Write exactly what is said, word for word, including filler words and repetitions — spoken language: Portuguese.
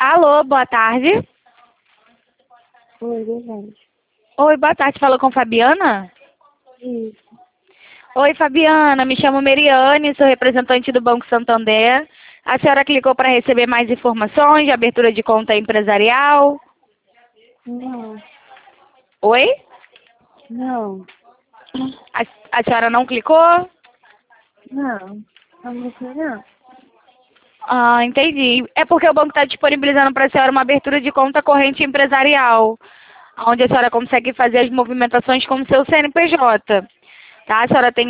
Alô, boa tarde. Oi, verdade. Oi, boa tarde. Falou com Fabiana? Isso. Oi, Fabiana. Me chamo Meriane, sou representante do Banco Santander. A senhora clicou para receber mais informações de abertura de conta empresarial? Não, Oi? não, A, a senhora não clicou? não. Não sei não. Ah, entendi. É porque o banco está disponibilizando para a senhora uma abertura de conta corrente empresarial, onde a senhora consegue fazer as movimentações com o seu C N P J. Tá? A senhora tem